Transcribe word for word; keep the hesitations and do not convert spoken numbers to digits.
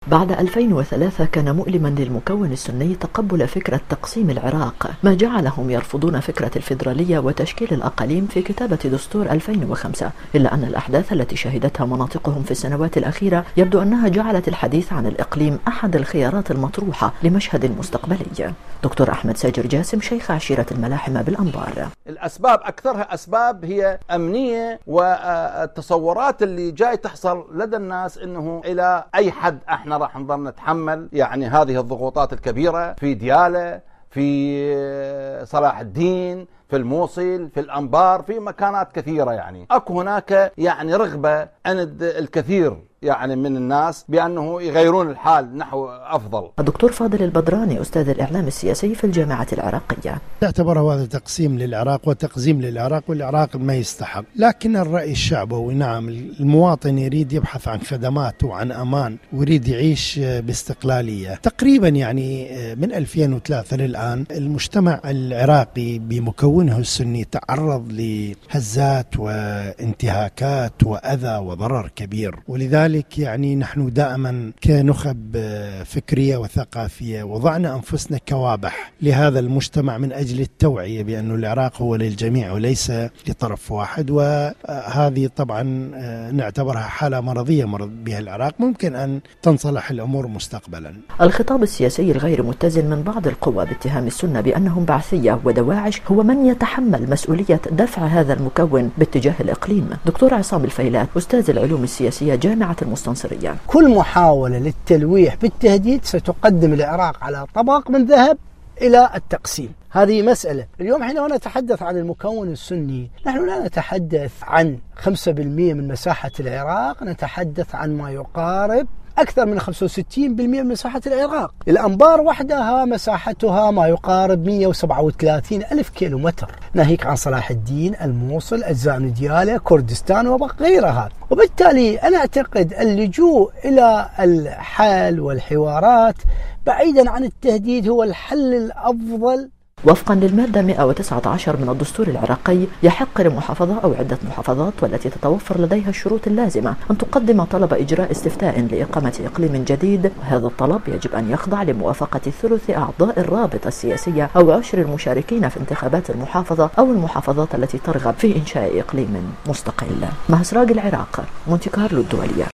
بعد ألفين وثلاثة كان مؤلما للمكون السني تقبل فكرة تقسيم العراق، ما جعلهم يرفضون فكرة الفيدرالية وتشكيل الأقاليم في كتابة دستور ألفين وخمسة، إلا أن الأحداث التي شهدتها مناطقهم في السنوات الأخيرة يبدو أنها جعلت الحديث عن الإقليم أحد الخيارات المطروحة لمشهد مستقبلي. دكتور أحمد ساجر جاسم، شيخ عشيرة الملاحمة بالأنبار: الأسباب أكثرها أسباب هي أمنية، والتصورات اللي جاي تحصل لدى الناس إنه إلى أي حد احنا راح نظل نتحمل يعني هذه الضغوطات الكبيرة في ديالى، في صلاح الدين، في الموصل، في الأنبار، في مكانات كثيرة. يعني أكو هناك يعني رغبة عند الكثير يعني من الناس بأنه يغيرون الحال نحو أفضل. الدكتور فاضل البدراني، أستاذ الإعلام السياسي في الجامعة العراقية: يعتبر هذا تقسيم للعراق وتقزيم للعراق، والعراق ما يستحق. لكن الرأي الشعبوي نعم، المواطن يريد يبحث عن خدمات وعن أمان ويريد يعيش باستقلالية. تقريبا يعني من ألفين وثلاثة للآن المجتمع العراقي بمكونه السني تعرض لهزات وانتهاكات وأذى وضرر كبير، ولذلك يعني نحن دائما كنخب فكرية وثقافية وضعنا أنفسنا كوابح لهذا المجتمع من أجل التوعية بأن العراق هو للجميع وليس لطرف واحد. وهذه طبعا نعتبرها حالة مرضية مرض بها العراق، ممكن أن تنصلح الأمور مستقبلا. الخطاب السياسي الغير متزن من بعض القوى باتهام السنة بأنهم بعثية ودواعش هو من يتحمل مسؤولية دفع هذا المكون باتجاه الإقليم. دكتور عصام الفيلات، أستاذ العلوم السياسية، جامعة المستنصرية: كل محاولة للتلويح بالتهديد ستقدم العراق على طبق من ذهب إلى التقسيم. هذه مسألة. اليوم حينما نتحدث عن المكون السني نحن لا نتحدث عن خمسة بالمئة من مساحة العراق، نتحدث عن ما يقارب أكثر من خمسة وستين بالمئة من مساحة العراق. الأنبار وحدها مساحتها ما يقارب مئة وسبعة وثلاثين ألف كيلومتر، ناهيك عن صلاح الدين، الموصل، أجزاء من ديالى، كردستان وغيرها. وبالتالي أنا أعتقد اللجوء إلى الحل والحوارات بعيدا عن التهديد هو الحل الأفضل. وفقا للمادة مئة وتسعة عشر من الدستور العراقي، يحق لمحافظة أو عدة محافظات والتي تتوفر لديها الشروط اللازمة أن تقدم طلب إجراء استفتاء لإقامة إقليم جديد، وهذا الطلب يجب أن يخضع لموافقة ثلث أعضاء الرابطة السياسية أو عشر المشاركين في انتخابات المحافظة أو المحافظات التي ترغب في إنشاء إقليم مستقل. مهسراج العراق، مونتي كارلو الدولية.